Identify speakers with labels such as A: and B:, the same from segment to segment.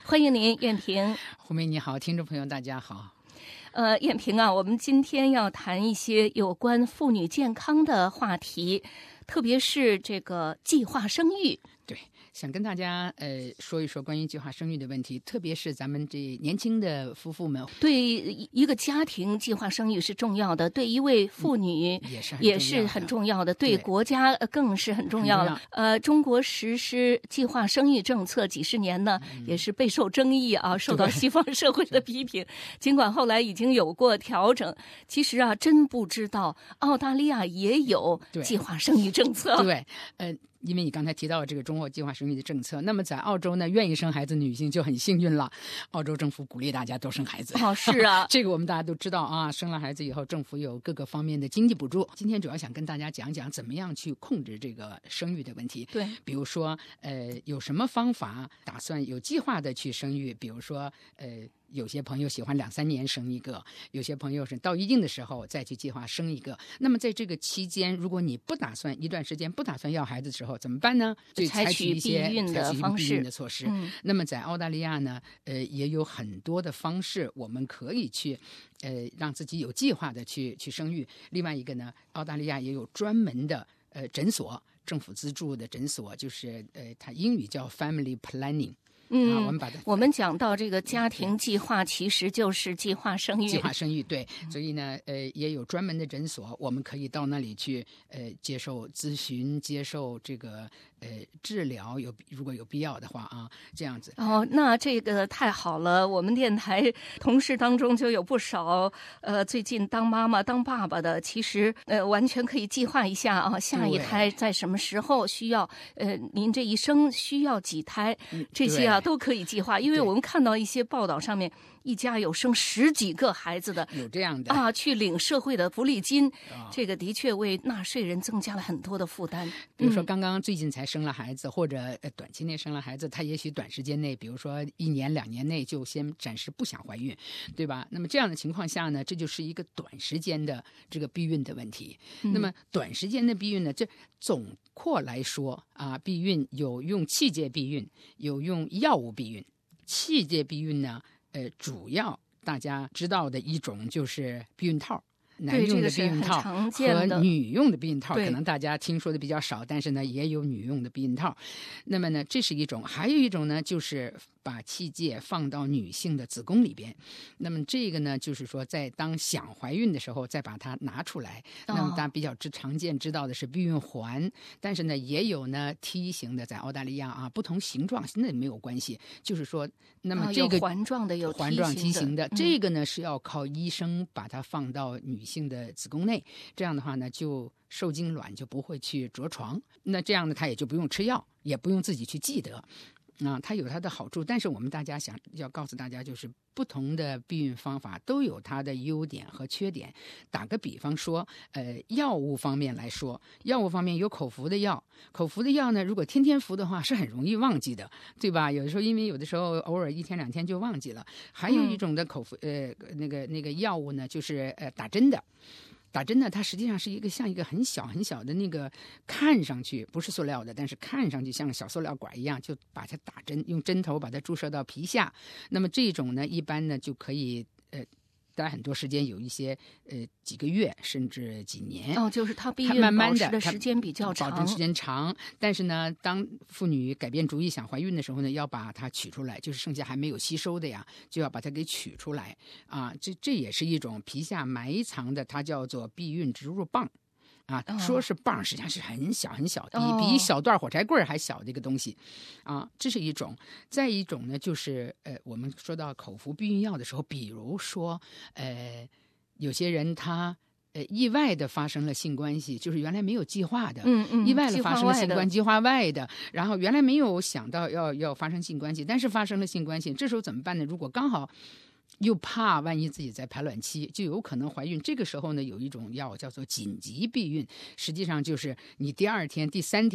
A: 欢迎您，燕萍。
B: 胡梅你好，听众朋友大家好。
A: 燕萍啊，我们今天要谈一些有关妇女健康的话题，特别是这个计划生育。
B: 对，想跟大家说一说关于计划生育的问题，特别是咱们这年轻的夫妇们。
A: 对一个家庭，计划生育是重要的；对一位妇女也是很重要的；对国家更是很重要了。中国实施计划生育政策几十年呢，也是备受争议啊，受到西方社会的批评。尽管后来已经有过调整，其实啊，真不知道澳大利亚也有计划生育政策。
B: 对，因为你刚才提到这个中国计划生育的政策，那么在澳洲呢，愿意生孩子女性就很幸运了。澳洲政府鼓励大家多生孩子。
A: 哦，是啊，
B: 这个我们大家都知道啊。生了孩子以后，政府有各个方面的经济补助。今天主要想跟大家讲讲怎么样去控制这个生育的问题。
A: 对，
B: 比如说有什么方法打算有计划的去生育？比如说有些朋友喜欢2-3年生一个，有些朋友是到一定的时候再去计划生一个。那么在这个期间，如果你不打算一段时间不打算要孩子的时候怎么办呢？就采取一些避孕的措施。那么在澳大利亚呢，也有很多的方式，我们可以去让自己有计划的去生育。另外一个呢，澳大利亚也有专门的诊所，政府资助的诊所，就是它英语叫 Family Planning。
A: 我们讲到这个家庭计划，其实就是计划生育。
B: 计划生育，对，所以呢，也有专门的诊所，我们可以到那里去，接受咨询，接受这个治疗，如果有必要的话啊，这样子。
A: 哦，那这个太好了，我们电台同事当中就有不少最近当妈妈、当爸爸的，其实完全可以计划一下啊，下一胎在什么时候需要，您这一生需要几胎，这些啊。都可以计划，因为我们看到一些报道上面，一家有生10几个孩子的，
B: 有这样的
A: 啊，去领社会的福利金，这个的确为纳税人增加了很多的负担。
B: 比如说刚刚最近才生了孩子，或者短期内生了孩子，他也许短时间内，比如说1年2年内就先暂时不想怀孕，对吧？那么这样的情况下呢，这就是一个短时间的这个避孕的问题。那么短时间的避孕呢，这总括来说啊，避孕有用器械避孕，有用药物避孕。器械避孕呢，主要大家知道的一种就是避孕套。男用的避孕套和女用的避孕套，可能大家听说的比较少，但是呢，也有女用的避孕套。那么呢，这是一种，还有一种呢，就是把器械放到女性的子宫里边。那么这个呢，就是说在当想怀孕的时候再把它拿出来。那么大家比较常见知道的是避孕环，但是呢，也有呢梯形的，在澳大利亚啊，不同形状那没有关系。就是说，那么这个
A: 有环状的，有
B: 梯形的，这个呢是要靠医生把它放到女性的子宫内，这样的话呢，就受精卵就不会去着床。那这样呢，它也就不用吃药，也不用自己去记得。它有它的好处，但是我们大家要告诉大家，就是不同的避孕方法都有它的优点和缺点。打个比方说，药物方面来说，药物方面有口服的药，口服的药呢，如果天天服的话是很容易忘记的，对吧？有的时候因为有的时候偶尔1天2天就忘记了。还有一种的口服那个药物呢，就是打针的。打针呢，它实际上是像一个很小很小的那个，看上去不是塑料的，但是看上去像小塑料管一样，就把它打针，用针头把它注射到皮下。那么这种呢，一般呢就可以待很多时间，有一些几个月甚至几年。
A: 就是它避孕保持的时间比较长，
B: 保证时间长。但是呢，当妇女改变主意想怀孕的时候呢，要把它取出来，就是剩下还没有吸收的呀，就要把它给取出来啊。这也是一种皮下埋藏的，它叫做避孕植入棒。说是棒，实际上是很小很小，比一小段火柴棍还小的一个东西，这是一种。再一种呢，就是我们说到口服避孕药的时候，比如说有些人他意外的发生了性关系，就是原来没有计划的，意外的发生了性关系，计划外的，然后原来没有想到要发生性关系，但是发生了性关系，这时候怎么办呢？如果刚好又怕万一自己在排卵期，就有可能怀孕。这个时候呢，有一种药叫做紧急避孕，实际上就是你第2天、第3天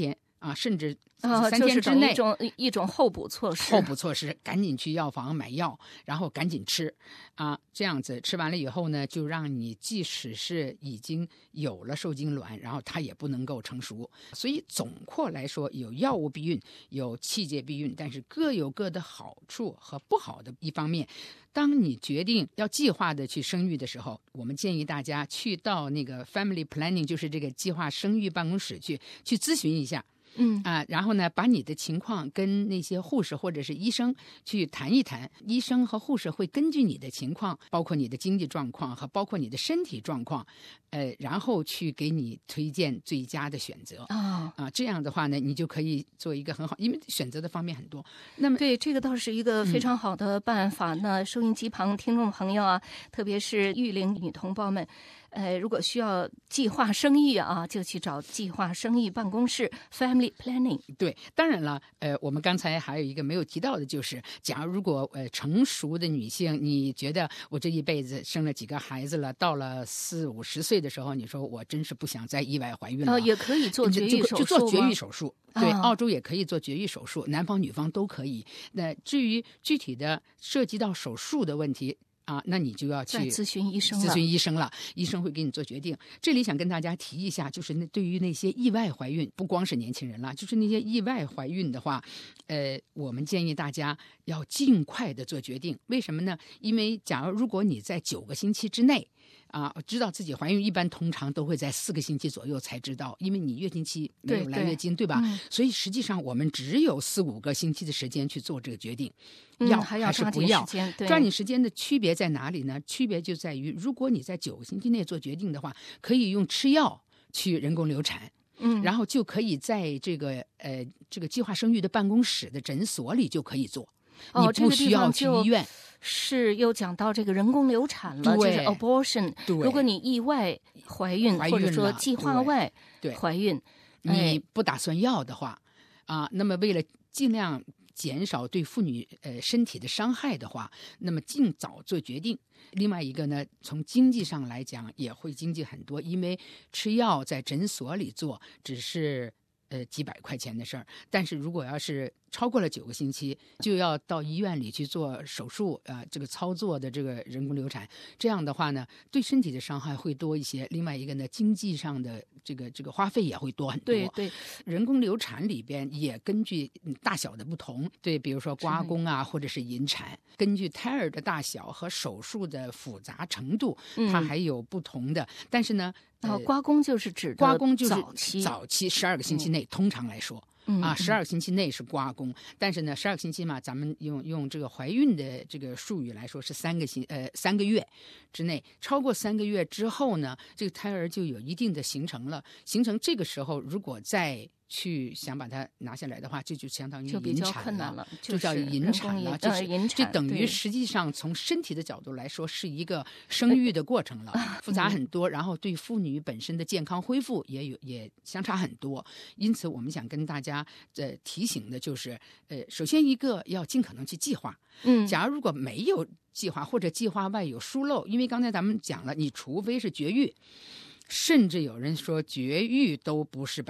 B: 甚至3天之内，
A: 就是一种候补措施。
B: 候补措施，赶紧去药房买药，然后赶紧吃这样子吃完了以后呢，就让你即使是已经有了受精卵，然后它也不能够成熟。所以总括来说，有药物避孕，有器械避孕，但是各有各的好处和不好的一方面。当你决定要计划的去生育的时候，我们建议大家去到那个 family planning， 就是这个计划生育办公室去咨询一下。然后呢，把你的情况跟那些护士或者是医生去谈一谈，医生和护士会根据你的情况，包括你的经济状况和包括你的身体状况，然后去给你推荐最佳的选择。这样的话呢，你就可以做一个很好，因为选择的方面很多。那么
A: 对，这个倒是一个非常好的办法。那收音机旁听众朋友啊，特别是育龄女同胞们，如果需要计划生育就去找计划生育办公室 Family Planning。
B: 对，当然了，我们刚才还有一个没有提到的，就是假如如果成熟的女性，你觉得我这一辈子生了几个孩子了，到了40、50岁的时候，你说我真是不想再意外怀孕了，
A: 也可以做绝育手术，
B: 就做绝育手术。对，澳洲也可以做绝育手术，男方女方都可以。那至于具体的涉及到手术的问题那你就要去
A: 咨询医生
B: 了，医生会给你做决定。这里想跟大家提一下，就是对于那些意外怀孕，不光是年轻人了，就是那些意外怀孕的话，我们建议大家要尽快的做决定。为什么呢？因为如果你在9个星期之内知道自己怀孕，一般通常都会在4个星期左右才知道，因为你月经期没有来月经， 对吧？所以实际上我们只有4、5个星期的时间去做这个决定，要还是不要。抓紧时间的区别在哪里呢？区别就在于，如果你在9个星期内做决定的话，可以用吃药去人工流产，然后就可以在这个计划生育的办公室的诊所里就可以做，你不需要去医院。
A: 是又讲到这个人工流产了，就是 abortion。 如果你意外怀孕或者说计划外怀孕，
B: 你不打算要的话那么为了尽量减少对妇女身体的伤害的话，那么尽早做决定。另外一个呢，从经济上来讲也会经济很多，因为吃药在诊所里做只是几百块钱的事儿，但是如果要是超过了9个星期，就要到医院里去做手术这个操作的这个人工流产。这样的话呢，对身体的伤害会多一些。另外一个呢，经济上的这个花费也会多很多。
A: 对，
B: 人工流产里边也根据大小的不同，对，比如说刮宫或者是引产，根据胎儿的大小和手术的复杂程度，它还有不同的。但是呢，
A: 刮宫就是指的
B: 刮宫就是
A: 早期
B: 12个星期内，通常来说。12个星期内是刮宫，但是呢，12个星期嘛，咱们用这个怀孕的这个术语来说是3个月之内。超过3个月之后呢，这个胎儿就有一定的形成了。形成这个时候，如果再去想把它拿下来的话，这就相当于引产了，就叫引产了。这等于实际上从身体的角度来说是一个生育的过程了，复杂很多，然后对妇女本身的健康恢复也相差很多。因此我们想跟大家提醒的就是首先一个要尽可能去计划。假如如果没有计划或者计划外有疏漏，因为刚才咱们讲了，你除非是绝育，甚至有人说绝育都不是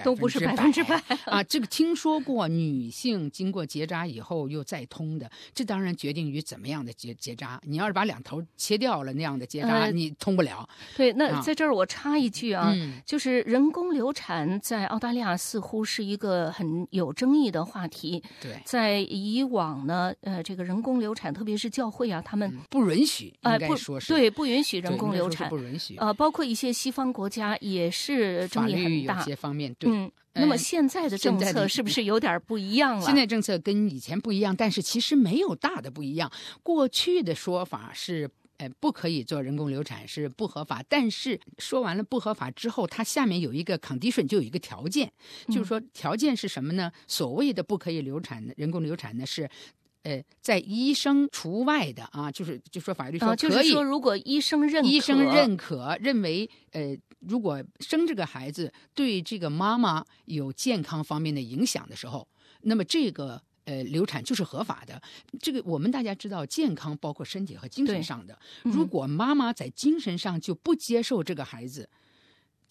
B: 100%这个听说过女性经过结扎以后又再通的，这当然决定于怎么样的结扎。你要是把2头切掉了，那样的结扎你通不了。
A: 对，那在这儿我插一句就是人工流产在澳大利亚似乎是一个很有争议的话题。
B: 对，
A: 在以往呢这个人工流产，特别是教会他们
B: 不允许，应该说是
A: 对，不允许人工流产，
B: 不允许
A: 包括一些西方国家也是争议很大，
B: 有些方面对。
A: 那么现在的政策是不是有点不一样了？
B: 现在政策跟以前不一样，但是其实没有大的不一样。过去的说法是不可以做人工流产，是不合法。但是说完了不合法之后，它下面有一个 condition， 就有一个条件，就是说条件是什么呢？所谓的不可以流产的人工流产呢是在医生除外的就说法律说可以，
A: 就是说如果医生认可认为如果生这个孩子对这个妈妈有健康方面的影响的时候，那么这个流产就是合法的。这个我们大家知道，健康包括身体和精神上的。如果妈妈在精神上就不接受这个孩子，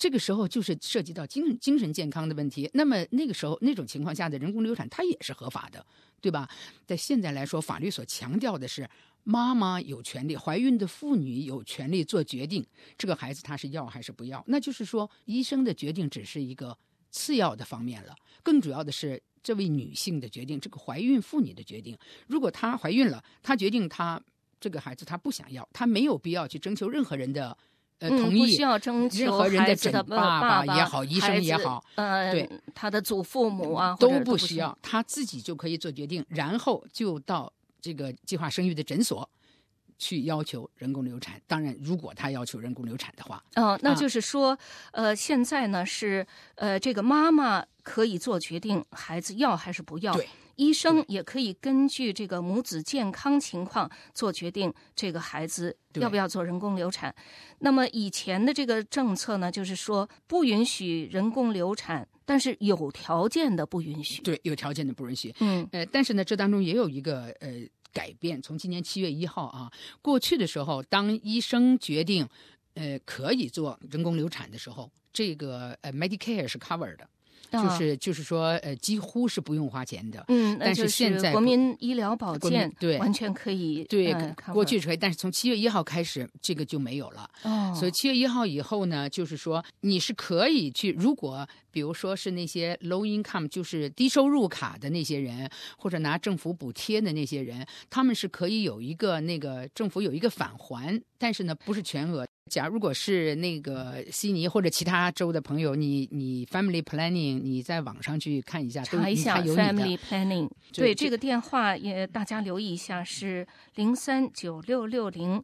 B: 这个时候就是涉及到精神健康的问题。那么那个时候那种情况下的人工流产，它也是合法的，对吧？在现在来说，法律所强调的是妈妈有权利，怀孕的妇女有权利做决定，这个孩子他是要还是不要。那就是说，医生的决定只是一个次要的方面了，更主要的是这位女性的决定，这个怀孕妇女的决定。如果她怀孕了，她决定她这个孩子她不想要，她没有必要去征求任何人的同意，
A: 不需要征求
B: 任何人
A: 的
B: 爸爸也好，医生也好，对，
A: 他的祖父母啊
B: 都不需要，他自己就可以做决定，然后就到这个计划生育的诊所去要求人工流产。当然，如果他要求人工流产的话，
A: 那就是说，现在呢是这个妈妈可以做决定，孩子要还是不要。
B: 对。
A: 医生也可以根据这个母子健康情况做决定，这个孩子要不要做人工流产。那么以前的这个政策呢，就是说不允许人工流产，但是有条件的不允许。
B: 对，有条件的不允许。但是呢，这当中也有一个改变。从今年7月1号啊，过去的时候，当医生决定可以做人工流产的时候，这个Medicare 是 cover 的。就是说，几乎是不用花钱的。但是现在
A: 国民医疗保健
B: 对
A: 完全可以
B: 对，过去是可以，但是从7月1号开始，这个就没有了。所以7月1号以后呢，就是说你是可以去，如果比如说是那些 low income， 就是低收入卡的那些人，或者拿政府补贴的那些人，他们是可以有一个那个政府有一个返还，但是呢不是全额。假如果是那个悉尼或者其他州的朋友，你 family planning， 你在网上去看一下，
A: 查一下 family planning。对，这个电话也大家留意一下，是0396604700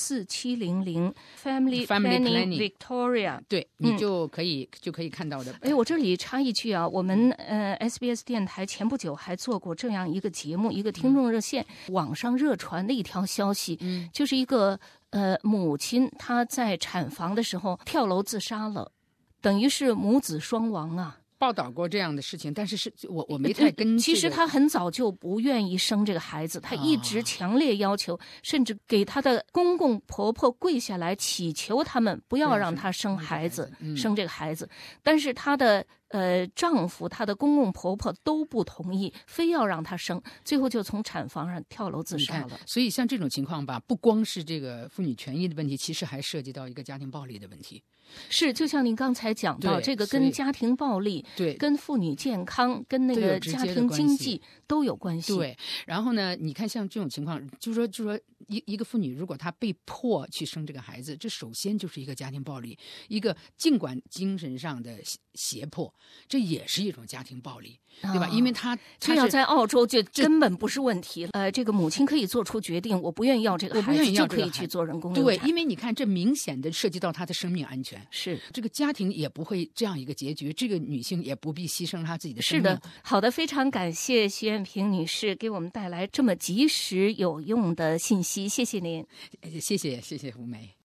A: family planning Victoria。
B: 对，你就可以看到的。
A: 我这里插一句啊，我们SBS 电台前不久还做过这样一个节目，一个听众热线，网上热传的一条消息，就是一个母亲她在产房的时候跳楼自杀了，等于是母子双亡啊。
B: 报道过这样的事情，但是我没太跟、
A: 其实她很早就不愿意生这个孩子，她一直强烈要求，甚至给她的公公婆婆跪下来祈求他们不要让她生孩子，生这个孩子。但是她的丈夫、她的公公婆婆都不同意，非要让她生，最后就从产房上跳楼自杀了。
B: 所以像这种情况吧，不光是这个妇女权益的问题，其实还涉及到一个家庭暴力的问题。
A: 是，就像您刚才讲到，这个跟家庭暴力、
B: 对，
A: 跟妇女健康、跟那个家庭经济都有关系。
B: 对，然后呢，你看像这种情况，就是说一个妇女如果她被迫去生这个孩子，这首先就是一个家庭暴力，一个尽管精神上的胁迫，这也是一种家庭暴力，对吧？因为
A: 这要在澳洲就根本不是问题。这个母亲可以做出决定，我不愿意要这个孩子，就可以去做人工流产。
B: 对，因为你看，这明显的涉及到她的生命安全。
A: 是，
B: 这个家庭也不会这样一个结局，这个女性也不必牺牲她自己的生命。
A: 是的，好的，非常感谢徐艳萍女士给我们带来这么及时有用的信息，谢谢您。
B: 谢谢吴梅。